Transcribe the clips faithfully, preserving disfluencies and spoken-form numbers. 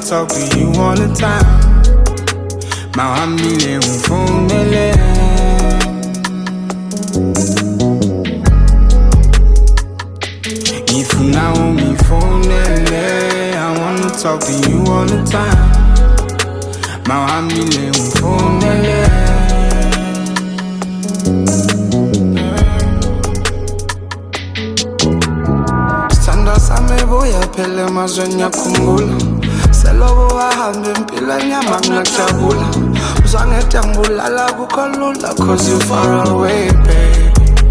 talk to you all the time. Mawambile umfonele. If now me phonele, I wanna talk to you all the time. Mawambile umfonele. Standa same boya pele mazwenya kumbula. Selobo wahambe mpila nyama ngakujabula. Uzangethe ngibulala kukho lula cause you far away babe.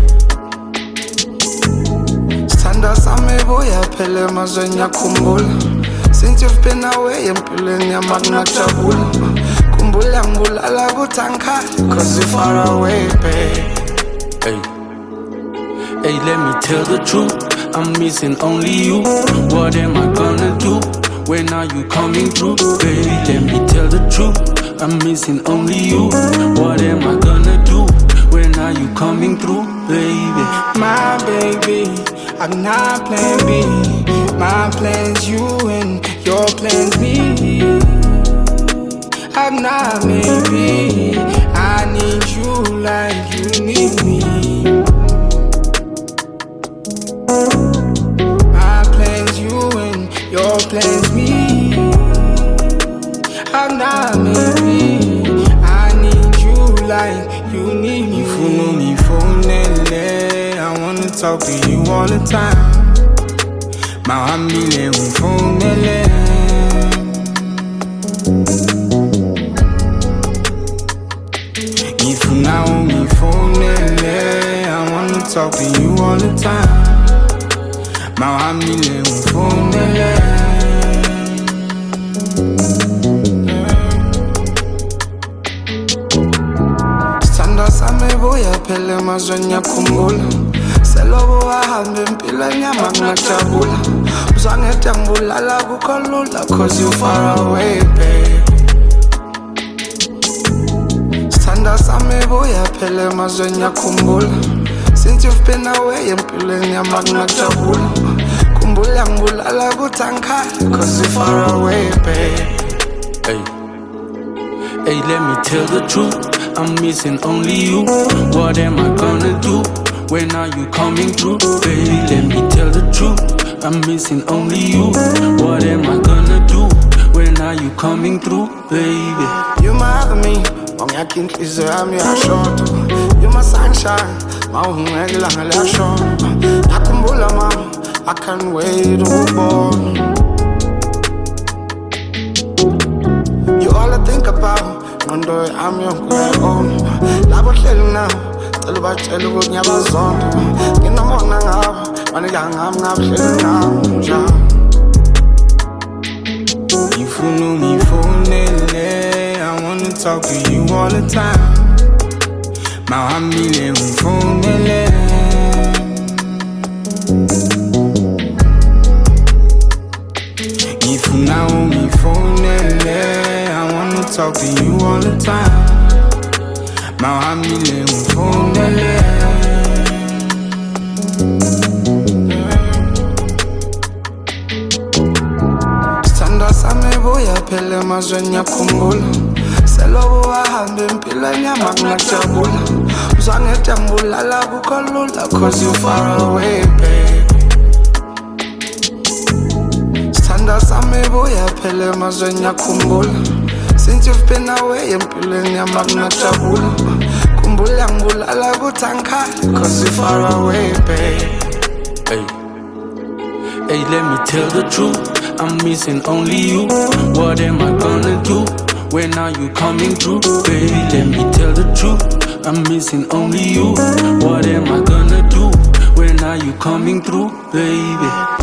Standa same boya pele mazwenya kumbula. Since you've been away mpila nyama ngakujabula. Kumbula ngibulala kuthankhala cause you far away babe. Hey, hey, let me tell the truth. I'm missing only you. What am I gonna do? When are you coming through? Baby, let me tell the truth. I'm missing only you. What am I gonna do? When are you coming through? Baby, my baby, I'm not plan B. My plan's you and your plan's me. I'm not maybe. I need you like you need me. My plan's you and your plan's me. I'm not maybe. I need you like you need me. If you know me phone, I wanna talk to you all the time. Mawambile umfonele. If you now me phone, I wanna talk to you all the time. Mawambile umfonele. Standa same boya pele mazwenya kumbula. Selobo wahambe mpila nyama ngakujabula. Uzangethe ngibulala kukho lula cause you far away babe. Standa same boya pele mazwenya kumbula. Since you've been away mpila nyama ngakujabula. Kumbula ngibulala kuthankhala cause you far away babe. hey, hey, let me tell the truth. I'm missing only you. What am I gonna do? When are you coming through? Baby, let me tell the truth. I'm missing only you. What am I gonna do? When are you coming through? Baby, you my other me. Ongiyakha inhliziyo yami yashoda. You my sunshine. Mawungekilanga liyashona. Nakhumbula mama, I can't wait ukubona. You all I think about. Ngondo yami yokuyona. Labo hleli nawo cela ubatshele ukuthi ngiyabazonda. Nginomona ngabo banika ngami ngabuhleli nami njalo. If you know me phonele, I wanna talk to you all the time. Mawambile umfonele. If you now me phonele, I wanna talk to you all the time. Mawambile umfonele. Standa same boya pele mazwenya kumbula. Selobo wahambe mpila nyama ngakujabula. Uzangethe ngibulala kukho lula cause you far away babe. Standa same boya pele mazwenya kumbula. Since you've been away mpila nyama ngakujabula. Kumbula ngibulala kuthankhala cause you far away babe. hey, hey, let me tell the truth. I'm missing only you. What am I gonna do? When are you coming through? Baby, let me tell the truth. I'm missing only you. What am I gonna do? When are you coming through? Baby.